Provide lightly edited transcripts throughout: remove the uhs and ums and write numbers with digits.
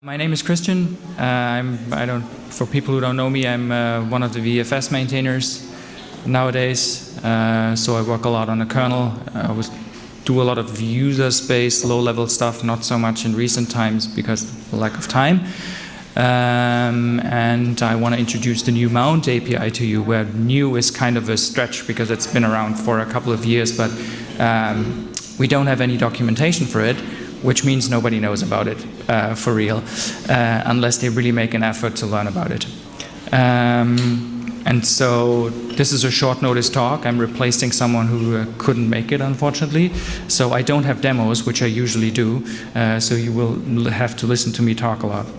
My name is Christian. For people who don't know me, I'm one of the VFS maintainers nowadays. So I work a lot on the kernel. I do a lot of user space, low-level stuff, not so much in recent times because of the lack of time. And I want to introduce the new Mount API to you, where new is kind of a stretch because it's been around for a couple of years, but we don't have any documentation for it, which means nobody knows about it for real, unless they really make an effort to learn about it. And so this is a short notice talk. I'm replacing someone who couldn't make it, unfortunately. So I don't have demos, which I usually do, so you will have to listen to me talk a lot.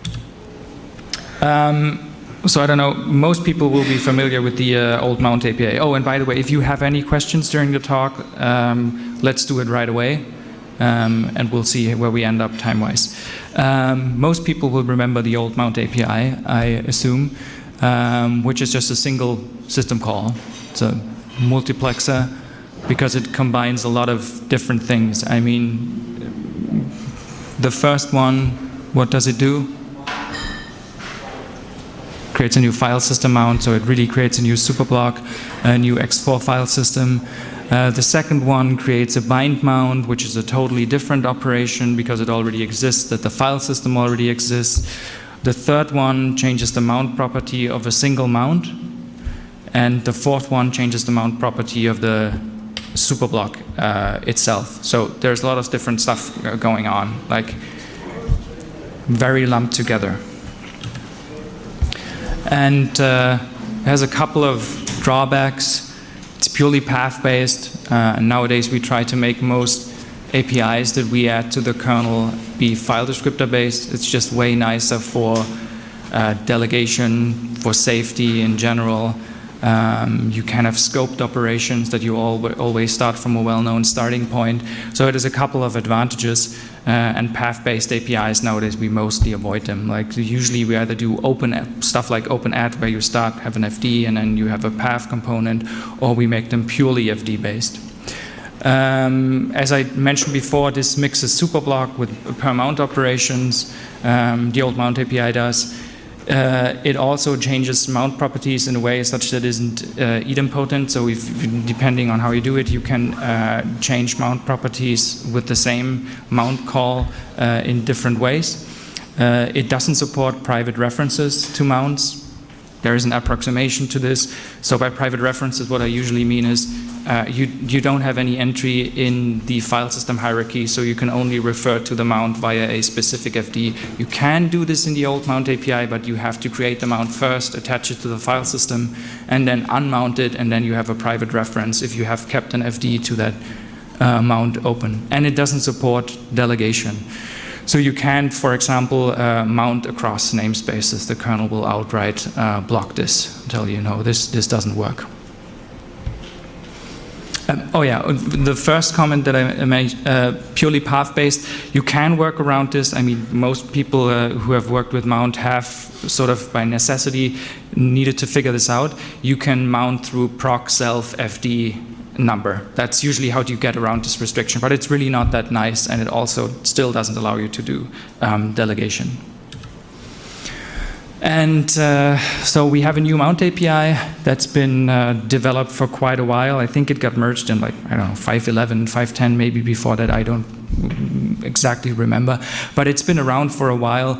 So I don't know, most people will be familiar with the old Mount API. Oh, and by the way, if you have any questions during the talk, let's do it right away. And we'll see where we end up time-wise. Most people will remember the old Mount API, I assume, which is just a single system call. It's a multiplexer because it combines a lot of different things. I mean, the first one, what does it do? Creates a new file system mount, so it really creates a new superblock, a new X4 file system. The second one creates a bind mount, which is a totally different operation because it already exists, that the file system already exists. The third one changes the mount property of a single mount. And the fourth one changes the mount property of the superblock itself. So there's a lot of different stuff going on, like very lumped together. And has a couple of drawbacks. It's purely path-based. Nowadays, we try to make most APIs that we add to the kernel be file descriptor-based. It's just way nicer for delegation, for safety in general. You can have scoped operations that you always start from a well-known starting point. So it has a couple of advantages. And path-based APIs nowadays, we mostly avoid them. Like usually we either do stuff like OpenAdd, where you have an FD and then you have a path component, or we make them purely FD-based. As I mentioned before, this mixes superblock with per mount operations. The old Mount API does. It also changes mount properties in a way such that it isn't idempotent. So depending on how you do it, you can change mount properties with the same mount call in different ways. It doesn't support private references to mounts. There is an approximation to this. So by private references, what I usually mean is you don't have any entry in the file system hierarchy, so you can only refer to the mount via a specific FD. You can do this in the old Mount API, but you have to create the mount first, attach it to the file system, and then unmount it, and then you have a private reference if you have kept an FD to that mount open. And it doesn't support delegation. So you can't, for example, mount across namespaces. The kernel will outright block this, tell you, no, this doesn't work. Oh yeah, the first comment that I made, purely path-based, you can work around this. I mean, most people who have worked with Mount have sort of by necessity needed to figure this out. You can mount through proc self FD number. That's usually how you get around this restriction, but it's really not that nice, and it also still doesn't allow you to do delegation. And so we have a new Mount API that's been developed for quite a while. I think it got merged in 5.11, 5.10, maybe before that, I don't exactly remember. But it's been around for a while,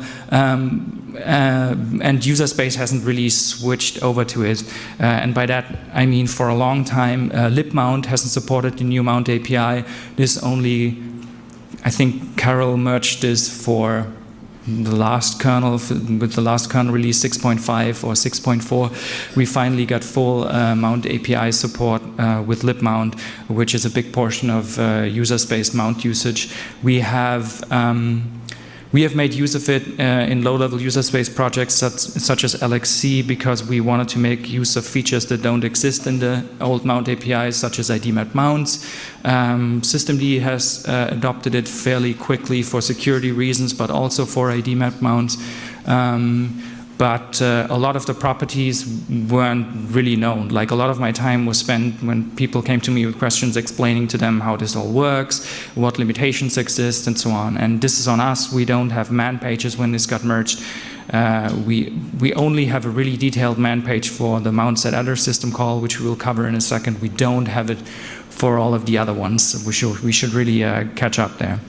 and user space hasn't really switched over to it. And by that, I mean for a long time, libmount hasn't supported the new Mount API. This only, I think Carol merged this for the last kernel, with the last kernel release 6.5 or 6.4, we finally got full Mount API support with libmount, which is a big portion of user space mount usage. We have made use of it in low-level user space projects such as LXC, because we wanted to make use of features that don't exist in the old Mount APIs, such as IDMap mounts. Systemd has adopted it fairly quickly for security reasons, but also for IDMap mounts. but a lot of the properties weren't really known. Like a lot of my time was spent when people came to me with questions, explaining to them how this all works, what limitations exist, and so on. And this is on us. We don't have man pages when this got merged. We only have a really detailed man page for the mount set other system call, which we will cover in a second. We don't have it for all of the other ones. We should really catch up there.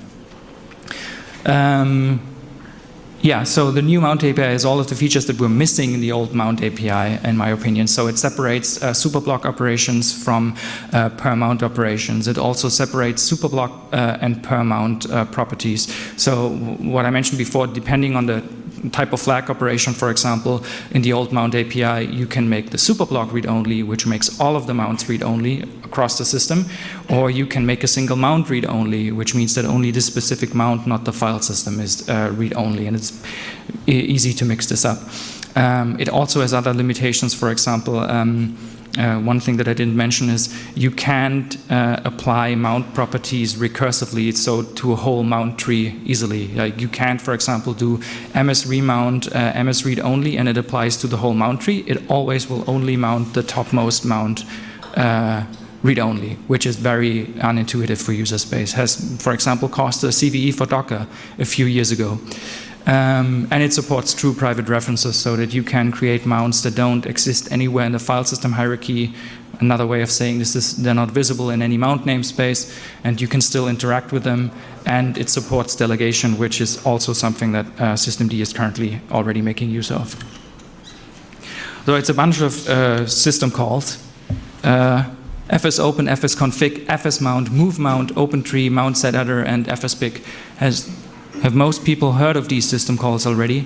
Yeah, so the new mount API has all of the features that were missing in the old mount API, in my opinion. So it separates superblock operations from per mount operations. It also separates superblock and per mount properties. So what I mentioned before, depending on the type of flag operation, for example, in the old mount API, you can make the superblock read-only, which makes all of the mounts read-only across the system, or you can make a single mount read-only, which means that only this specific mount, not the file system, is read-only, and it's easy to mix this up. It also has other limitations. For example, one thing that I didn't mention is you can't apply mount properties recursively, so to a whole mount tree easily. Like you can't, for example, do ms remount, ms read only, and it applies to the whole mount tree. It always will only mount the topmost mount read only, which is very unintuitive for user space. Has, for example, caused a CVE for Docker a few years ago. And it supports true private references so that you can create mounts that don't exist anywhere in the file system hierarchy. Another way of saying this is they're not visible in any mount namespace, and you can still interact with them. And it supports delegation, which is also something that systemd is currently already making use of. So it's a bunch of system calls. fsopen, fsconfig, fsmount, movemount, opentree, mount setother, and fspic. Have most people heard of these system calls already?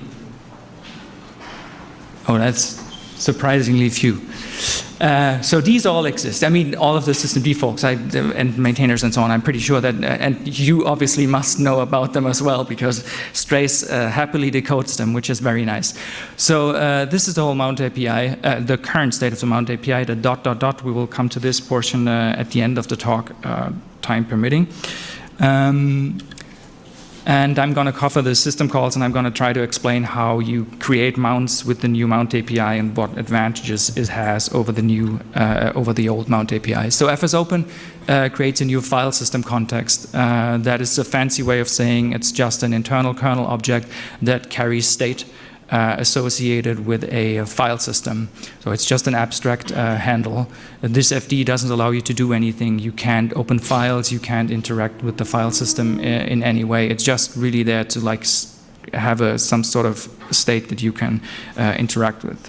Oh, that's surprisingly few. So these all exist. I mean, all of the systemd folks and maintainers and so on, I'm pretty sure that, and you obviously must know about them as well, because Strace happily decodes them, which is very nice. So this is the whole mount API, the current state of the mount API, the ... We will come to this portion at the end of the talk, time permitting. And I'm going to cover the system calls, and I'm going to try to explain how you create mounts with the new mount API and what advantages it has over the new, over the old mount API. So fsopen creates a new file system context. That is a fancy way of saying it's just an internal kernel object that carries state associated with a file system. So it's just an abstract handle. This FD doesn't allow you to do anything. You can't open files, you can't interact with the file system in any way. It's just really there to like have some sort of state that you can interact with.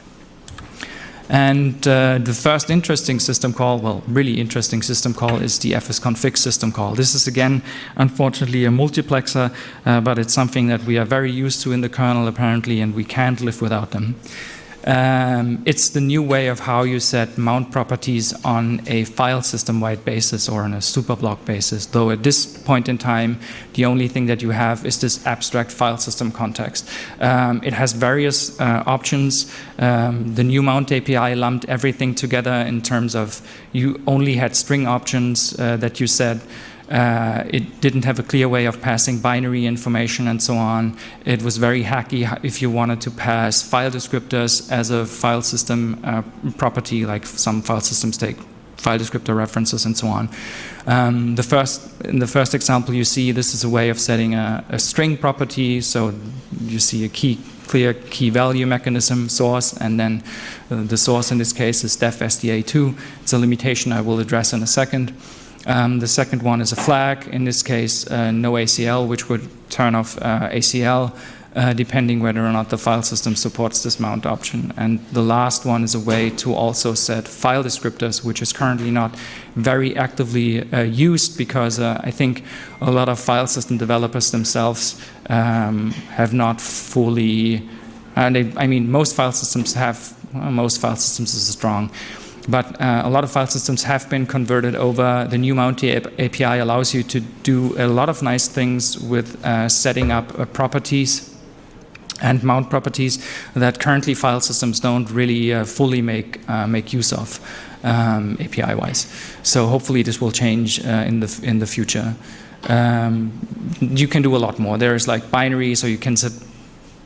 And the first interesting system call, well, really interesting system call, is the fsconfig system call. This is, again, unfortunately a multiplexer, but it's something that we are very used to in the kernel, apparently, and we can't live without them. It's the new way of how you set mount properties on a file system-wide basis or on a superblock basis, though at this point in time, the only thing that you have is this abstract file system context. It has various options. The new mount API lumped everything together in terms of you only had string options that you said. It didn't have a clear way of passing binary information and so on. It was very hacky if you wanted to pass file descriptors as a file system property, like some file systems take file descriptor references and so on. In the first example you see, this is a way of setting a string property. So you see a clear key value mechanism source, and then the source in this case is def SDA2. It's a limitation I will address in a second. The second one is a flag, in this case no ACL, which would turn off ACL depending whether or not the file system supports this mount option. And the last one is a way to also set file descriptors, which is currently not very actively used, because I think a lot of file system developers themselves have not fully, I mean most file systems have, most file systems is strong, but a lot of file systems have been converted over. The new mount API allows you to do a lot of nice things with setting up properties and mount properties that currently file systems don't really fully make use of API-wise. So hopefully this will change in the future. You can do a lot more. There is like binary, so you can set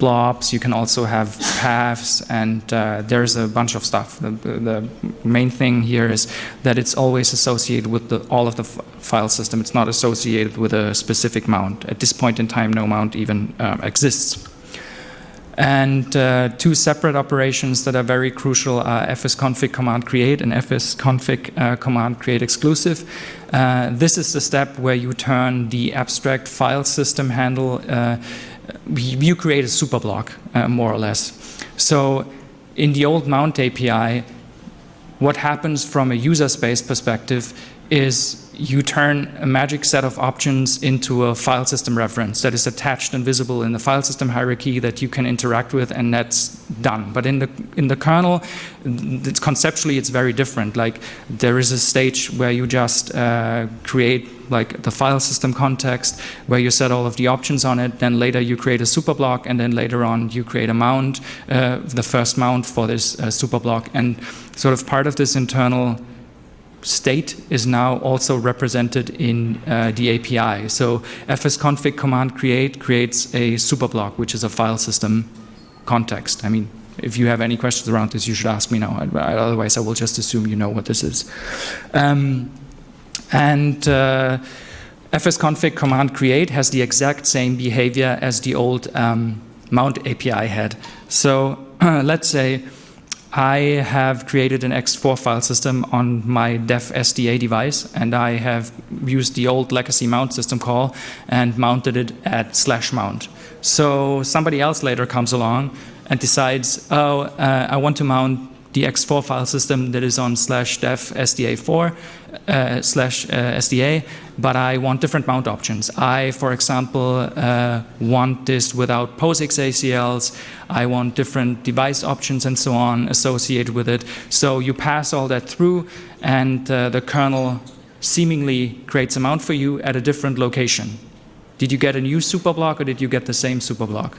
blobs, you can also have paths, and there's a bunch of stuff. The main thing here is that it's always associated with all of the file system. It's not associated with a specific mount. At this point in time, no mount even exists. And two separate operations that are very crucial are fsconfig command create and fsconfig command create exclusive. This is the step where you turn the abstract file system handle, you create a superblock, more or less. So in the old mount API, what happens from a user space perspective is you turn a magic set of options into a file system reference that is attached and visible in the file system hierarchy that you can interact with, and that's done. But in the kernel, conceptually it's very different. Like there is a stage where you just create like the file system context where you set all of the options on it, then later you create a superblock, and then later on you create a mount, the first mount for this superblock, and sort of part of this internal state is now also represented in the API. So fsconfig command create creates a superblock, which is a file system context. I mean, if you have any questions around this, you should ask me now. Otherwise, I will just assume you know what this is. Fsconfig command create has the exact same behavior as the old mount API had. So let's say I have created an X4 file system on my dev SDA device, and I have used the old legacy mount system call and mounted it at /mount. So somebody else later comes along and decides, oh, I want to mount the X4 file system that is on /dev SDA4 /SDA, but I want different mount options. I, for example, want this without POSIX ACLs. I want different device options and so on associated with it. So you pass all that through, and the kernel seemingly creates a mount for you at a different location. Did you get a new superblock, or did you get the same superblock?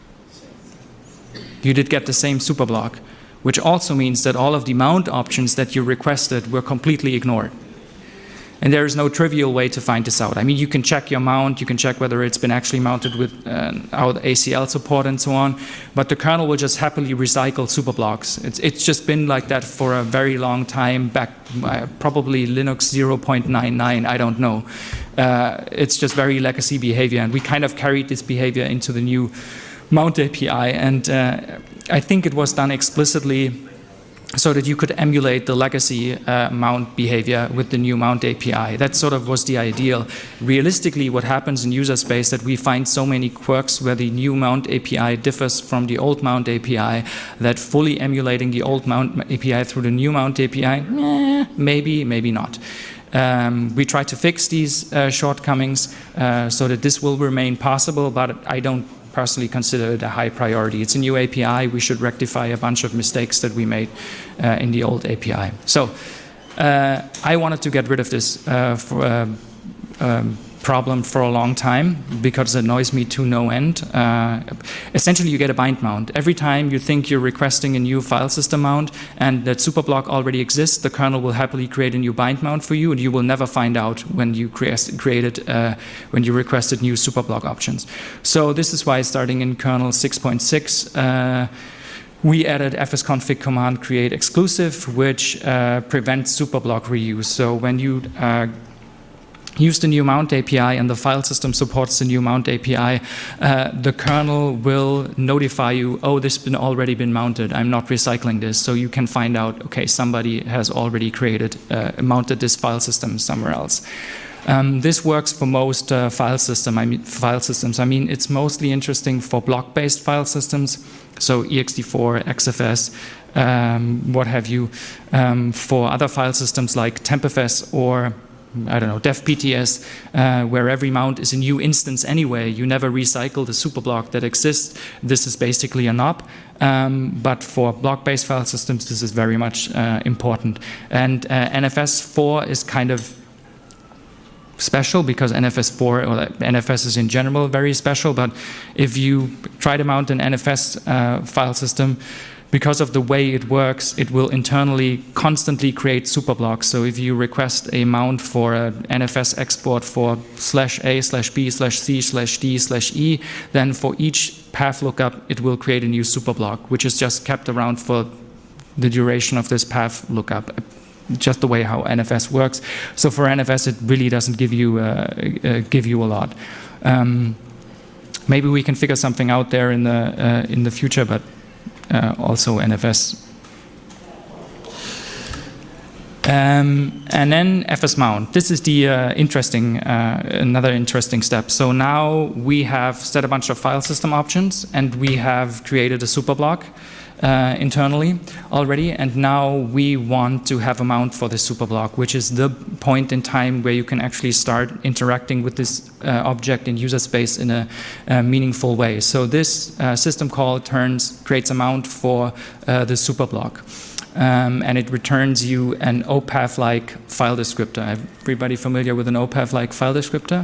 You did get the same superblock, which also means that all of the mount options that you requested were completely ignored. And there is no trivial way to find this out. I mean, you can check your mount, you can check whether it's been actually mounted with our ACL support and so on, but the kernel will just happily recycle superblocks. It's just been like that for a very long time, back probably Linux 0.99, I don't know. It's just very legacy behavior, and we kind of carried this behavior into the new mount API, and I think it was done explicitly so that you could emulate the legacy mount behavior with the new mount API. That sort of was the ideal. Realistically, what happens in user space that we find so many quirks where the new mount API differs from the old mount API, that fully emulating the old mount API through the new mount API, maybe, maybe not. We try to fix these shortcomings so that this will remain possible, but I don't personally consider it a high priority. It's a new API. We should rectify a bunch of mistakes that we made in the old API. So I wanted to get rid of this problem for a long time because it annoys me to no end. Essentially, you get a bind mount. Every time you think you're requesting a new file system mount and that superblock already exists, the kernel will happily create a new bind mount for you, and you will never find out when you when you requested new superblock options. So this is why, starting in kernel 6.6, we added fsconfig command create exclusive, which prevents superblock reuse. So when you use the new mount API and the file system supports the new mount API, the kernel will notify you, oh, this has already been mounted, I'm not recycling this. So you can find out, okay, somebody has already mounted this file system somewhere else. This works for most file systems. I mean, it's mostly interesting for block-based file systems, so ext4, XFS, what have you. For other file systems like TempFS or I don't know, DevPTS, where every mount is a new instance anyway. You never recycle the superblock that exists. This is basically a knob. But for block-based file systems, this is very much important. And NFS4 is kind of special because NFS4, or NFS is in general very special. But if you try to mount an NFS file system, because of the way it works, it will internally constantly create superblocks. So if you request a mount for an NFS export for /A/B/C/D/E, then for each path lookup, it will create a new superblock, which is just kept around for the duration of this path lookup. Just the way how NFS works. So for NFS, it really doesn't give you a lot. Maybe we can figure something out there in the future, but also NFS. And then FS mount. This is the another interesting step. So now we have set a bunch of file system options, and we have created a superblock internally already, and now we want to have a mount for this superblock, which is the point in time where you can actually start interacting with this object in user space in a meaningful way. So this system call creates a mount for the superblock. And it returns you an OPAF-like file descriptor. Everybody familiar with an OPAF-like file descriptor?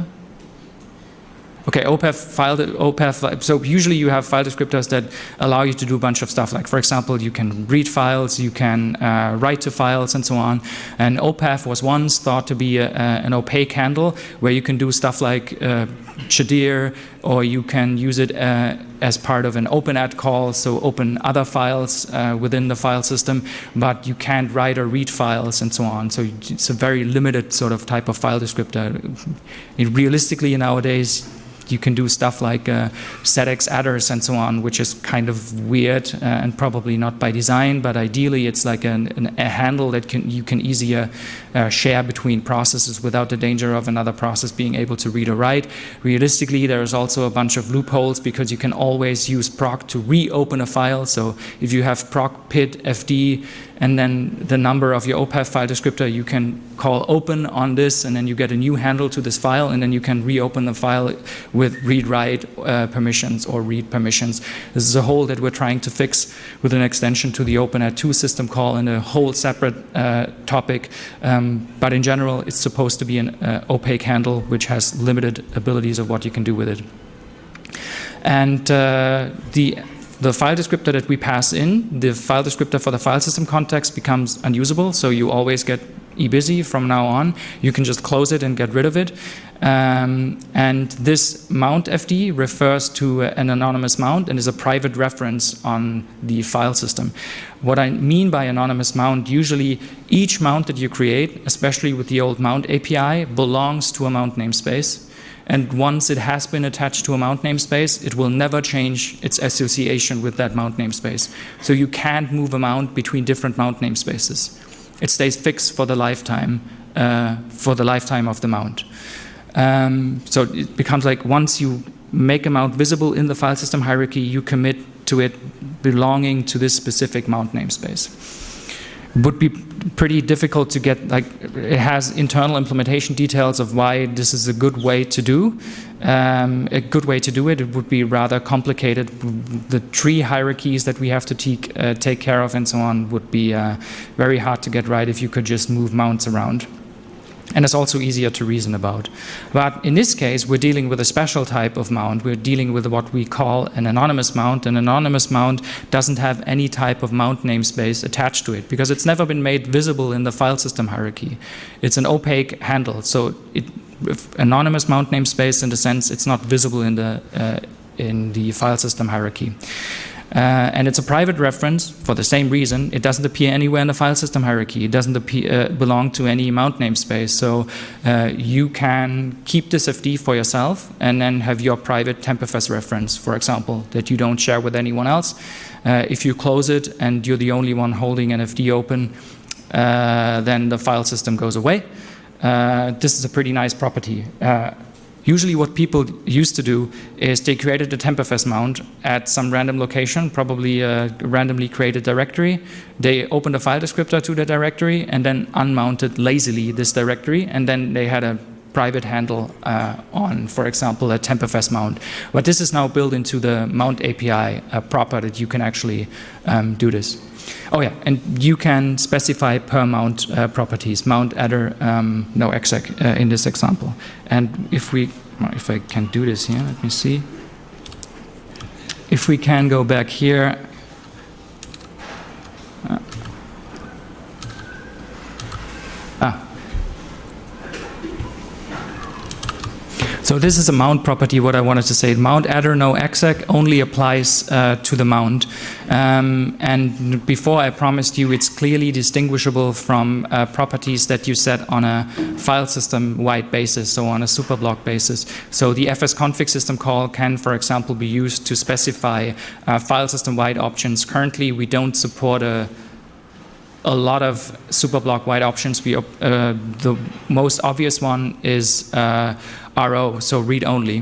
Okay, OPAF. So usually you have file descriptors that allow you to do a bunch of stuff. Like, for example, you can read files, you can write to files, and so on. And OPAF was once thought to be an opaque handle where you can do stuff like shadir, or you can use it as part of an open-add call, so open other files within the file system, but you can't write or read files and so on. So it's a very limited sort of type of file descriptor. Realistically, nowadays, you can do stuff like SetX adders and so on, which is kind of weird and probably not by design, but ideally it's like a handle that you can easier share between processes without the danger of another process being able to read or write. Realistically, there's also a bunch of loopholes because you can always use proc to reopen a file. So if you have proc pid fd and then the number of your OPAF file descriptor, you can call open on this, and then you get a new handle to this file, and then you can reopen the file with read-write permissions or read permissions. This is a hole that we're trying to fix with an extension to the OpenAdd2 system call and a whole separate topic. But in general, it's supposed to be an opaque handle which has limited abilities of what you can do with it. And the file descriptor that we pass in, the file descriptor for the file system context becomes unusable, so you always get ebusy from now on. You can just close it and get rid of it. And this mount FD refers to an anonymous mount and is a private reference on the file system. What I mean by anonymous mount, usually each mount that you create, especially with the old mount API, belongs to a mount namespace. And once it has been attached to a mount namespace, it will never change its association with that mount namespace. So you can't move a mount between different mount namespaces. It stays fixed for the lifetime of the mount. So it becomes like once you make a mount visible in the file system hierarchy, you commit to it belonging to this specific mount namespace. Would be pretty difficult to get, like, it has internal implementation details of why this is a good way to do. A good way to do it. It would be rather complicated. The tree hierarchies that we have to take care of and so on would be very hard to get right if you could just move mounts around. And it's also easier to reason about. But in this case, we're dealing with a special type of mount. We're dealing with what we call an anonymous mount. An anonymous mount doesn't have any type of mount namespace attached to it because it's never been made visible in the file system hierarchy. It's an opaque handle. So anonymous mount namespace, in the sense, it's not visible in the file system hierarchy. And it's a private reference for the same reason. It doesn't appear anywhere in the file system hierarchy. It doesn't belong to any mount namespace. So you can keep this FD for yourself and then have your private TempFS reference, for example, that you don't share with anyone else. If you close it and you're the only one holding an FD open, then the file system goes away. This is a pretty nice property. Usually what people used to do is they created a TempFS mount at some random location, probably a randomly created directory. They opened a file descriptor to the directory and then unmounted lazily this directory, and then they had a private handle on, for example, a TempFS mount. But this is now built into the mount API proper that you can actually do this. Oh yeah, and you can specify per mount properties, mount adder, no exec in this example. And if I can do this here, let me see. If we can go back here, So this is a mount property, what I wanted to say. Mount adder no exec only applies to the mount. And before I promised you it's clearly distinguishable from properties that you set on a file system wide basis, so on a superblock basis. So the fsconfig system call can, for example, be used to specify file system wide options. Currently we don't support a lot of superblock wide options. The most obvious one is RO, so read only.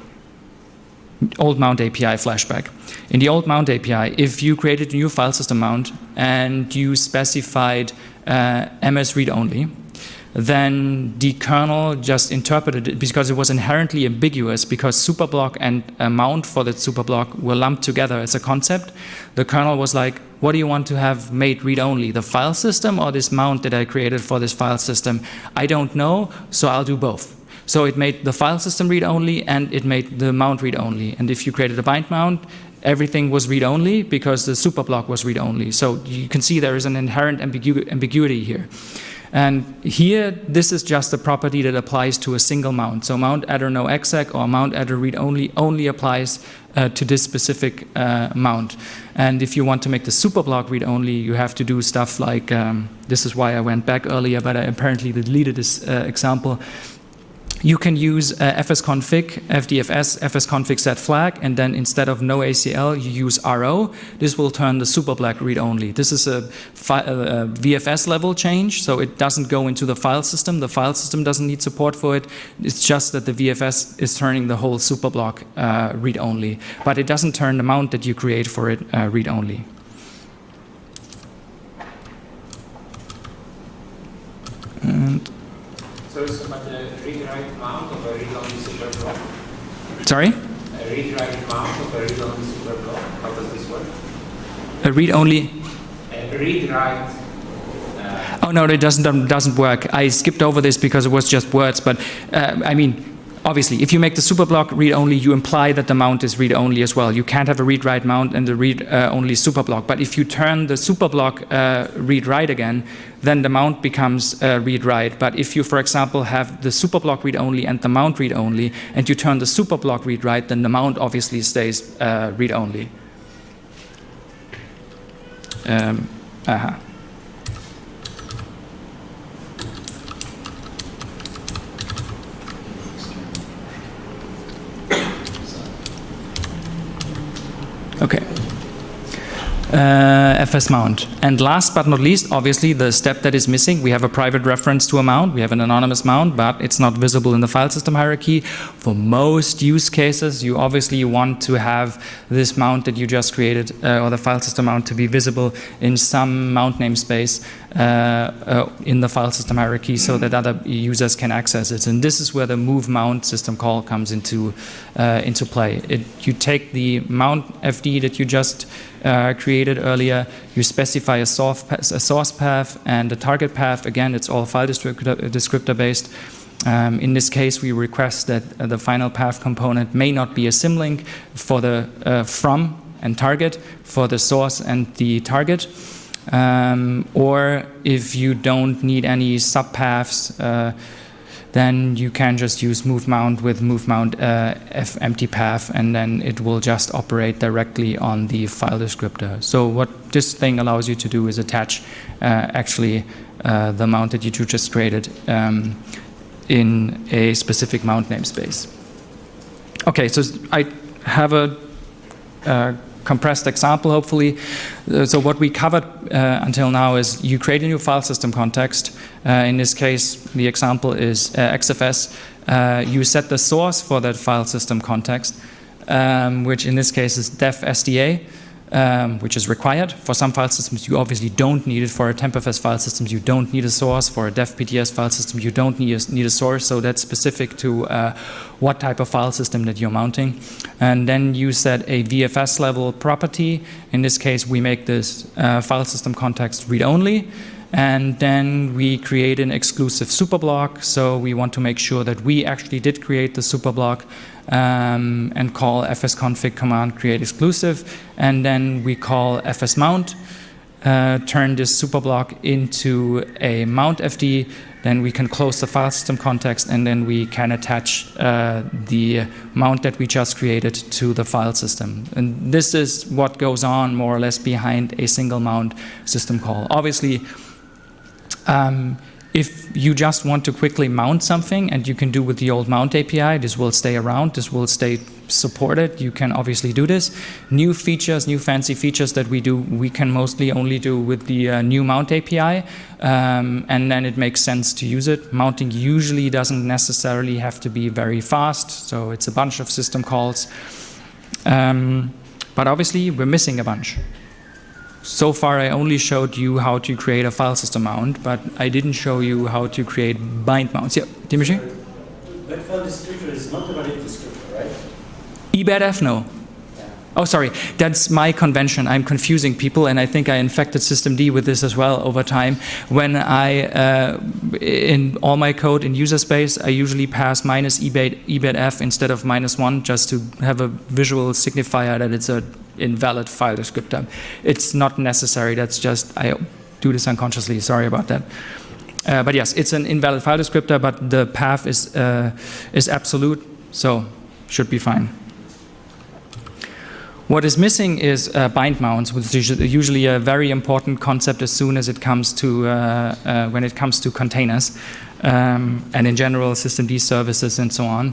Old mount API flashback. In the old mount API, if you created a new file system mount and you specified MS read only, then the kernel just interpreted it because it was inherently ambiguous, because superblock and a mount for that superblock were lumped together as a concept. The kernel was like, what do you want to have made read only, the file system or this mount that I created for this file system? I don't know, so I'll do both. So it made the file system read only and it made the mount read only. And if you created a bind mount, everything was read only because the superblock was read only. So you can see there is an inherent ambiguity here. And here, this is just a property that applies to a single mount. So mount adder no exec or mount adder read only applies to this specific mount. And if you want to make the superblock read only, you have to do stuff like, this is why I went back earlier, but I apparently deleted this example. You can use fsconfig, fdfs, fsconfig set flag, and then instead of no ACL, you use RO. This will turn the superblock read only. This is a VFS level change, so it doesn't go into the file system. The file system doesn't need support for it. It's just that the VFS is turning the whole superblock read only, but it doesn't turn the mount that you create for it read only. And so it's about the read-write mount of a read-only superblock? Sorry? A read-write mount of a read-only superblock. How does this work? A read-only? A read-write. Oh no, it doesn't work. I skipped over this because it was just words, but I mean, obviously, if you make the superblock read-only, you imply that the mount is read-only as well. You can't have a read-write mount and the read-only superblock. But if you turn the superblock read-write again, then the mount becomes read-write. But if you, for example, have the superblock read-only and the mount read-only, and you turn the superblock read-write, then the mount obviously stays read-only. Okay. FS mount. And last but not least, obviously, the step that is missing, we have a private reference to a mount, we have an anonymous mount, but it's not visible in the file system hierarchy. For most use cases, you obviously want to have this mount that you just created, or the file system mount, to be visible in some mount namespace in the file system hierarchy so that other users can access it. And this is where the move mount system call comes into play. You take the mount FD that you just created earlier, you specify a source path and a target path. Again, it's all file descriptor based. In this case, we request that the final path component may not be a symlink for the from and target, for the source and the target. Or if you don't need any subpaths, then you can just use move mount with move mount empty path, and then it will just operate directly on the file descriptor. So what this thing allows you to do is attach actually the mount that you just created in a specific mount namespace. Okay, so I have a compressed example, hopefully. So what we covered until now is you create a new file system context. In this case, the example is XFS. You set the source for that file system context, which in this case is def SDA, which is required. For some file systems, you obviously don't need it. For a TempFS file systems, you don't need a source. For a def PTS file system, you don't need a source. So that's specific to what type of file system that you're mounting. And then you set a VFS level property. In this case, we make this file system context read-only. And then we create an exclusive superblock. So we want to make sure that we actually did create the superblock and call fsconfig command create exclusive. And then we call fsmount. turn this superblock into a mount FD, then we can close the file system context, and then we can attach the mount that we just created to the file system. And this is what goes on more or less behind a single mount system call. Obviously, if you just want to quickly mount something, and you can do with the old mount API, this will stay around, this will stay supported, you can obviously do this. New features, new fancy features that we do, we can mostly only do with the new mount API, and then it makes sense to use it. Mounting usually doesn't necessarily have to be very fast, so it's a bunch of system calls. But obviously, we're missing a bunch. So far, I only showed you how to create a file system mount, but I didn't show you how to create bind mounts. Yeah, Dimitri? That file descriptor is not a valid descriptor, right? ebedf, no. Yeah. Oh, sorry, that's my convention. I'm confusing people, and I think I infected systemd with this as well over time. When I, in all my code in user space, I usually pass minus ebedf instead of -1, just to have a visual signifier that it's a invalid file descriptor. It's not necessary, that's just, I do this unconsciously, sorry about that. But yes, it's an invalid file descriptor, but the path is absolute, so should be fine. What is missing is bind mounts, which is usually a very important concept as soon as it comes to, when it comes to containers, and in general systemd services and so on.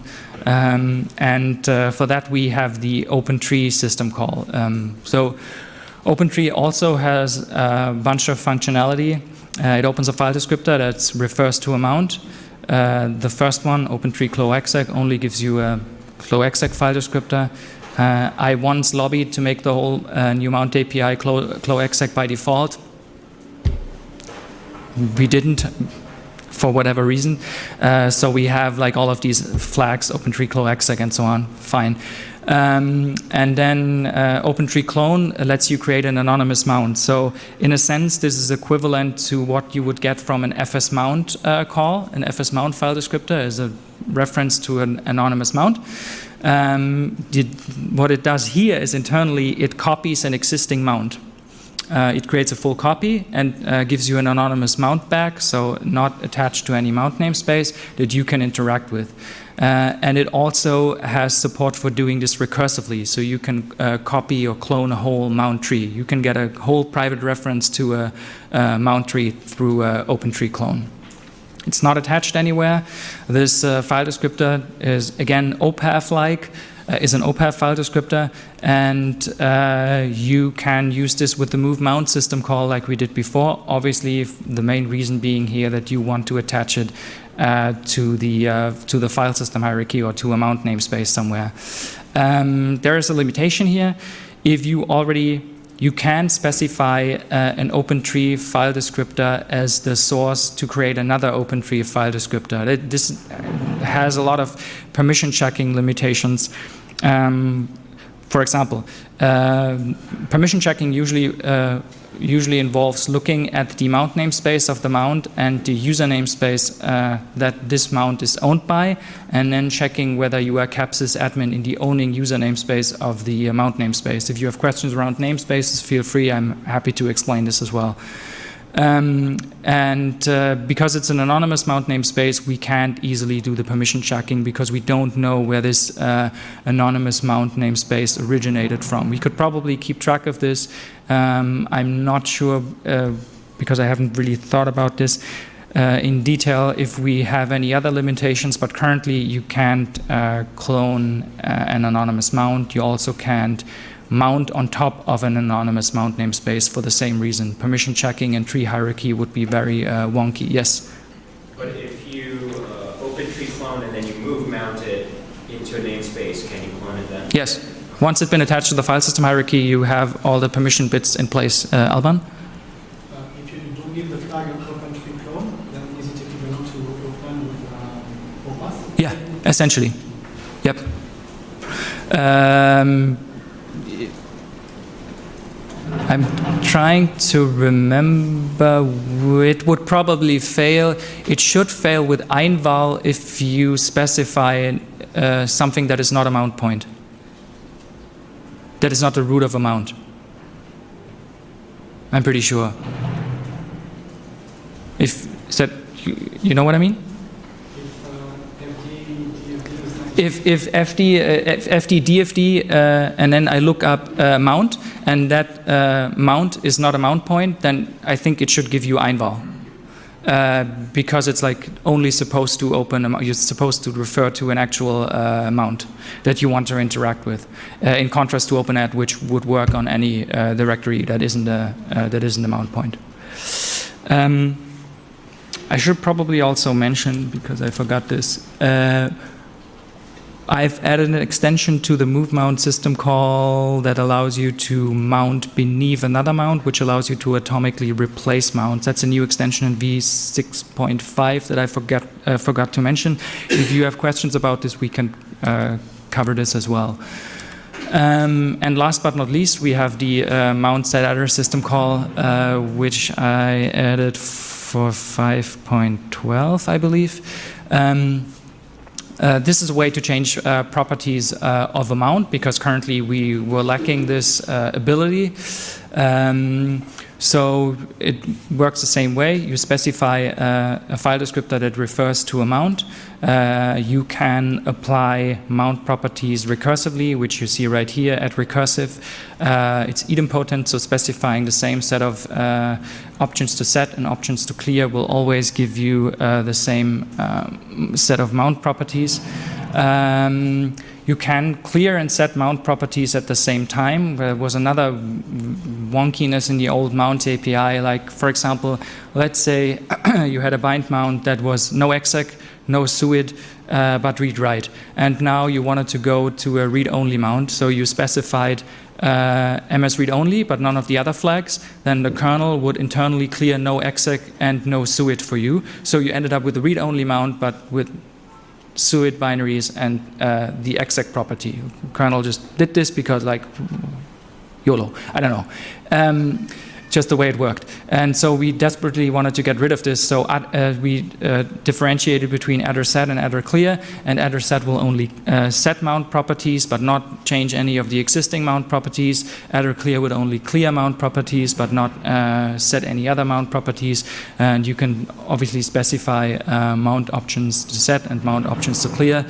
For that we have the OpenTree system call. So OpenTree also has a bunch of functionality. It opens a file descriptor that refers to a mount. The first one, OpenTree CloExec, only gives you a CloExec file descriptor. I once lobbied to make the whole new mount API CloExec by default. We didn't, for whatever reason. So we have like all of these flags, OpenTree CloExec and so on, fine. And then OpenTree clone lets you create an anonymous mount. So in a sense, this is equivalent to what you would get from an fsmount call. An fsmount file descriptor is a reference to an anonymous mount. What it does here is internally it copies an existing mount. It creates a full copy and gives you an anonymous mount back, so not attached to any mount namespace that you can interact with. And it also has support for doing this recursively, so you can copy or clone a whole mount tree. You can get a whole private reference to a mount tree through OpenTree clone. It's not attached anywhere. This file descriptor is, again, OPAF-like, is an OPAF file descriptor, and you can use this with the move mount system call like we did before. Obviously, the main reason being here that you want to attach it to the file system hierarchy or to a mount namespace somewhere. There is a limitation here. If you can specify an OpenTree file descriptor as the source to create another OpenTree file descriptor. This has a lot of permission checking limitations. For example, permission checking usually involves looking at the mount namespace of the mount and the user namespace that this mount is owned by, and then checking whether you are CAPSYS admin in the owning user namespace of the mount namespace. If you have questions around namespaces, feel free. I'm happy to explain this as well. Because it's an anonymous mount namespace, we can't easily do the permission checking because we don't know where this anonymous mount namespace originated from. We could probably keep track of this. I'm not sure, because I haven't really thought about this in detail, if we have any other limitations, but currently you can't clone an anonymous mount. You also can't mount on top of an anonymous mount namespace for the same reason. Permission checking and tree hierarchy would be very wonky. Yes? But if you OpenTree clone and then you move mount it into a namespace, can you clone it then? Yes. Once it's been attached to the file system hierarchy, you have all the permission bits in place. Alban? If you don't give the flag of OpenTree clone, then is it equivalent to open with OPAF? Yeah, essentially. Yep. I'm trying to remember. It would probably fail. It should fail with einval if you specify something that is not a mount point. That is not the root of a mount. I'm pretty sure. Is that, you know what I mean? If FD DFD and then I look up mount and that mount is not a mount point, then I think it should give you einval. Because it's like only supposed to open, you're supposed to refer to an actual mount that you want to interact with, in contrast to OpenAdd, which would work on any directory that isn't a mount point. I should probably also mention, because I forgot this, I've added an extension to the move mount system call that allows you to mount beneath another mount, which allows you to atomically replace mounts. That's a new extension in v6.5 that I forgot to mention. If you have questions about this, we can cover this as well. And last but not least, we have the mount setAttr system call, which I added for 5.12, I believe. This is a way to change properties of a mount, because currently we were lacking this ability. So it works the same way. You specify a file descriptor that refers to a mount. You can apply mount properties recursively, which you see right here at recursive. It's idempotent, so specifying the same set of options to set and options to clear will always give you the same set of mount properties. You can clear and set mount properties at the same time. There was another wonkiness in the old mount API, like, for example, let's say you had a bind mount that was no exec, no suid, but read-write. And now you wanted to go to a read-only mount, so you specified MS read-only, but none of the other flags. Then the kernel would internally clear no exec and no suid for you. So you ended up with a read-only mount, but with suid binaries and the exec property. Kernel just did this because, like, YOLO. I don't know. Just the way it worked. And so we desperately wanted to get rid of this. So we differentiated between attr set and attr clear. And attr set will only set mount properties, but not change any of the existing mount properties. Attr clear would only clear mount properties, but not set any other mount properties. And you can obviously specify mount options to set and mount options to clear.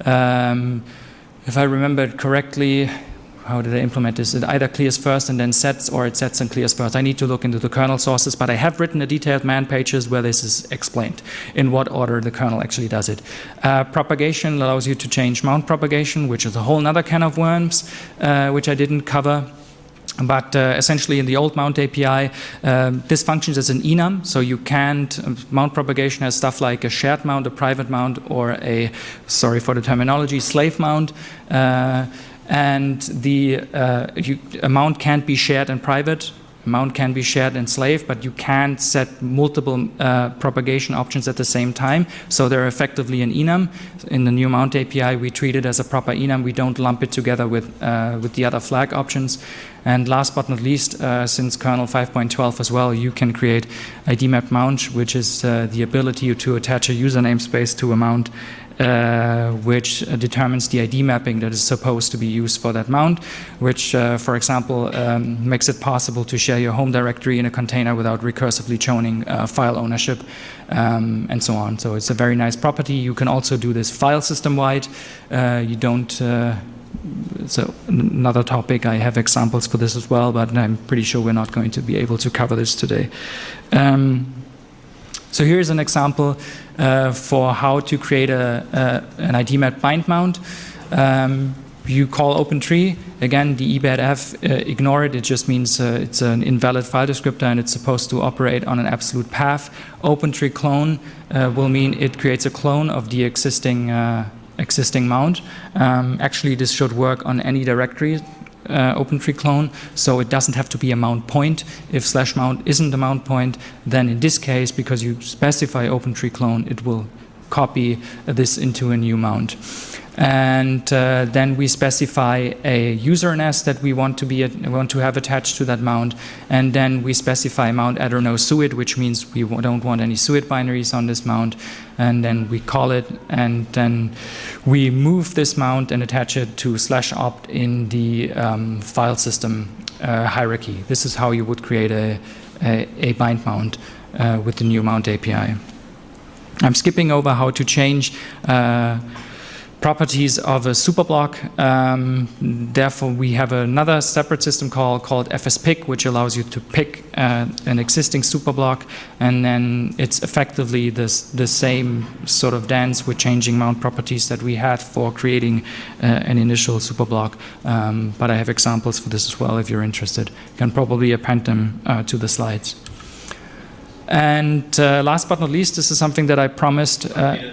If I remember it correctly, how did I implement this? It either clears first and then sets, or it sets and clears first. I need to look into the kernel sources, but I have written the detailed man pages where this is explained, in what order the kernel actually does it. Propagation allows you to change mount propagation, which is a whole other can of worms, which I didn't cover. But essentially in the old mount API, this functions as an enum, so you can't, mount propagation has stuff like a shared mount, a private mount, or a, sorry for the terminology, slave mount. And a mount can't be shared and private. A mount can be shared and slave, but you can't set multiple propagation options at the same time. So they're effectively an enum. In the new mount API, we treat it as a proper enum. We don't lump it together with the other flag options. And last but not least, since kernel 5.12 as well, you can create IDmap mount, which is the ability to attach a user namespace to a mount, which determines the ID mapping that is supposed to be used for that mount, which, for example, makes it possible to share your home directory in a container without recursively choning file ownership, and so on. So it's a very nice property. You can also do this file system-wide. You don't... So another topic, I have examples for this as well, but I'm pretty sure we're not going to be able to cover this today. So here's an example for how to create an IDmap bind mount. You call OpenTree. Again, the ebadf, ignore it. It just means it's an invalid file descriptor and it's supposed to operate on an absolute path. OpenTree clone will mean it creates a clone of the existing mount. Actually, this should work on any directory, OpenTree clone, so it doesn't have to be a mount point. If /mount isn't a mount point, then in this case, because you specify OpenTree clone, it will copy this into a new mount. And then we specify a user NS that we want to have attached to that mount, and then we specify mount attr no suid, which means we don't want any suid binaries on this mount, and then we call it, and then we move this mount and attach it to /opt in the file system hierarchy. This is how you would create a bind mount with the new mount API. I'm skipping over how to change properties of a superblock. Therefore, we have another separate system call called fspick, which allows you to pick an existing superblock, and then it's effectively the same sort of dance with changing mount properties that we had for creating an initial superblock. But I have examples for this as well if you're interested. You can probably append them to the slides. And last but not least, this is something that I promised.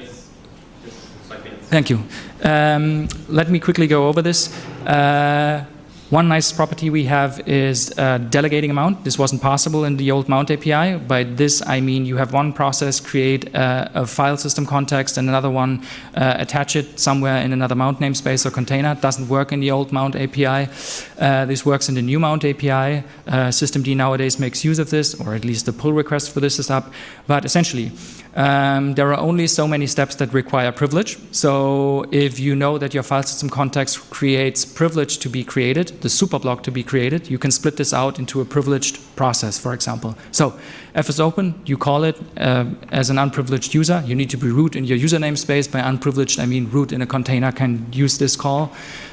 Thank you. Let me quickly go over this. One nice property we have is delegating a mount. This wasn't possible in the old mount API. By this, I mean you have one process create a file system context and another one attach it somewhere in another mount namespace or container. It doesn't work in the old mount API. This works in the new mount API. Systemd nowadays makes use of this, or at least the pull request for this is up. But essentially, there are only so many steps that require privilege. So if you know that your file system context creates privilege to be created, the superblock to be created, you can split this out into a privileged process, for example. So fsopen, you call it as an unprivileged user. You need to be root in your user namespace. By unprivileged, I mean root in a container can use this call.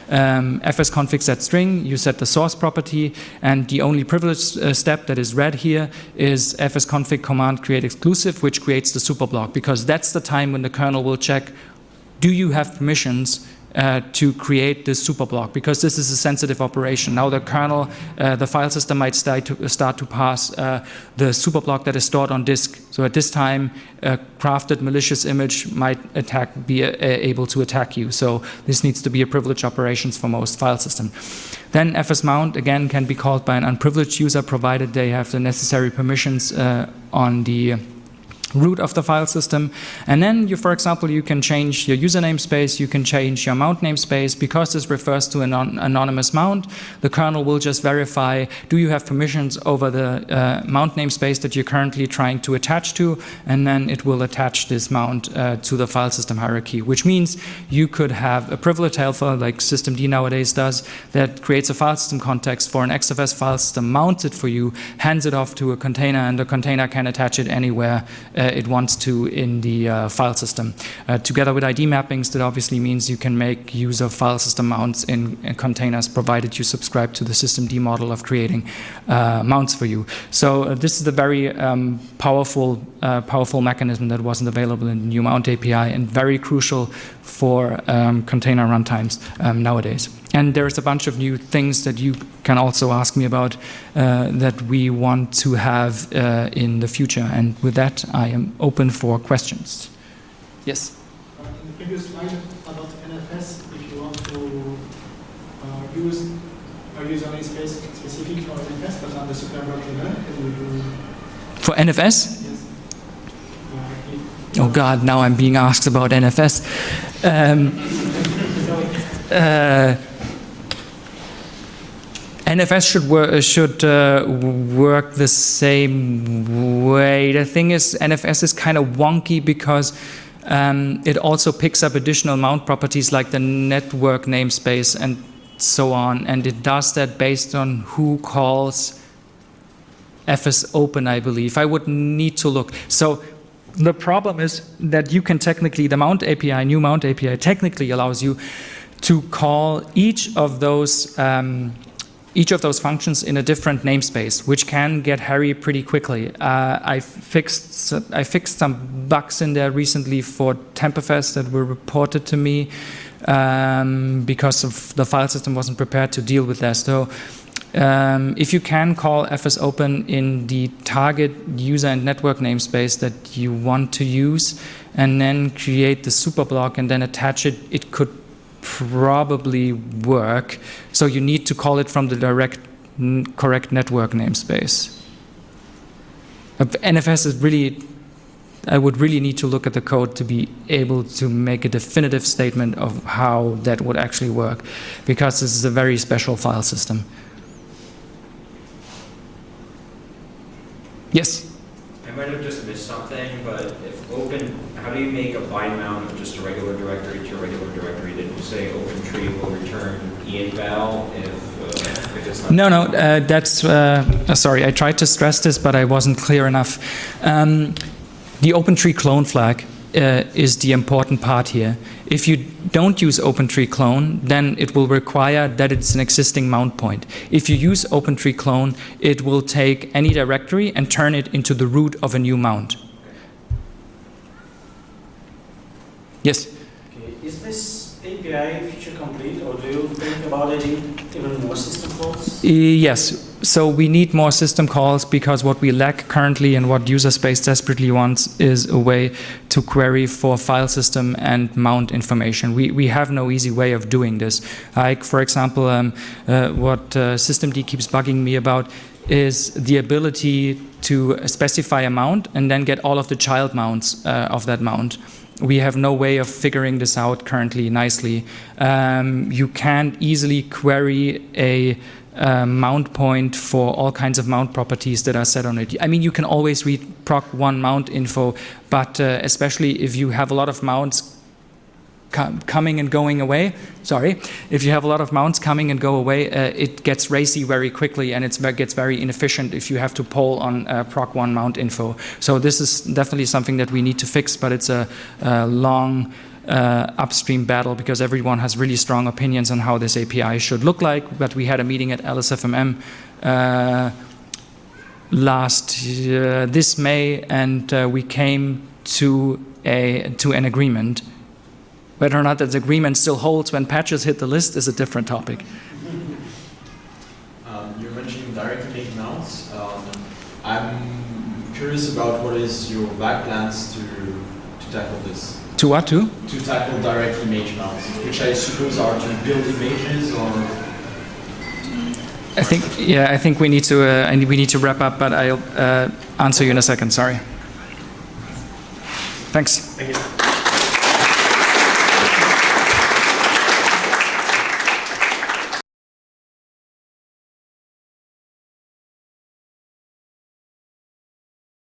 fsconfig set string, you set the source property, and the only privileged step that is read here is fsconfig command create exclusive, which creates the superblock, because that's the time when the kernel will check, do you have permissions to create this superblock, because this is a sensitive operation. Now the kernel, the file system might start to pass the superblock that is stored on disk. So at this time, a crafted malicious image might be able to attack you. So this needs to be a privileged operations for most file system. Then fsmount, again, can be called by an unprivileged user, provided they have the necessary permissions on the root of the file system. And then, for example, you can change your user namespace, you can change your mount namespace. Because this refers to an anonymous mount, the kernel will just verify, do you have permissions over the mount namespace that you're currently trying to attach to, and then it will attach this mount to the file system hierarchy, which means you could have a privileged helper, like systemd nowadays does, that creates a file system context for an XFS file system, mounts it for you, hands it off to a container, and the container can attach it anywhere it wants to in the file system. Together with ID mappings, that obviously means you can make use of file system mounts in containers, provided you subscribe to the systemd model of creating mounts for you. So this is a very powerful mechanism that wasn't available in the new mount API, and very crucial for container runtimes nowadays. And there's a bunch of new things that you can also ask me about that we want to have in the future. And with that, I am open for questions. Yes? In the previous slide about NFS, if you want to use a user namespace specific for NFS, but on the superblock level, can you do? For NFS? Yes. Oh God, now I'm being asked about NFS. NFS should work the same way. The thing is, NFS is kind of wonky because it also picks up additional mount properties like the network namespace and so on, and it does that based on who calls fsopen, I believe. I would need to look. So the problem is that you can technically, the mount API, new mount API, technically allows you to call each of those functions in a different namespace, which can get hairy pretty quickly. I fixed some bugs in there recently for Temperfest that were reported to me because of the file system wasn't prepared to deal with that. So if you can call fsopen in the target user and network namespace that you want to use, and then create the superblock and then attach it, it could probably work. So you need to call it from the correct network namespace. NFS is really, I would really need to look at the code to be able to make a definitive statement of how that would actually work, because this is a very special file system. Yes? I might have just missed something, but if open, how do you make a bind mount of just a regular directory to a regular directory that was say OpenTree will return EINVAL if it's not? No, that's, sorry, I tried to stress this, but I wasn't clear enough. The OpenTree clone flag is the important part here. If you don't use OpenTree clone, then it will require that it's an existing mount point. If you use OpenTree clone, it will take any directory and turn it into the root of a new mount. Yes? Okay. Is this API feature complete, or do you think about adding even more system calls? Yes. So we need more system calls because what we lack currently and what user space desperately wants is a way to query for file system and mount information. We have no easy way of doing this. Like, for example, what systemd keeps bugging me about is the ability to specify a mount and then get all of the child mounts of that mount. We have no way of figuring this out currently nicely. You can't easily query a mount point for all kinds of mount properties that are set on it. I mean, you can always read proc1 mount info, but especially if you have a lot of mounts coming and going away, if you have a lot of mounts coming and go away, it gets racy very quickly, and it gets very inefficient if you have to poll on proc1 mount info. So this is definitely something that we need to fix, but it's a long upstream battle because everyone has really strong opinions on how this API should look like. But we had a meeting at LSFMM this May, and we came to an agreement. Whether or not that agreement still holds when patches hit the list is a different topic. You're mentioning directly make mounts. I'm curious about what is your back plans to tackle this. To what, to? To tackle direct image mounts, which I suppose are to build images or. I think we need to wrap up, but I'll answer you in a second. Sorry. Thanks. Thank you.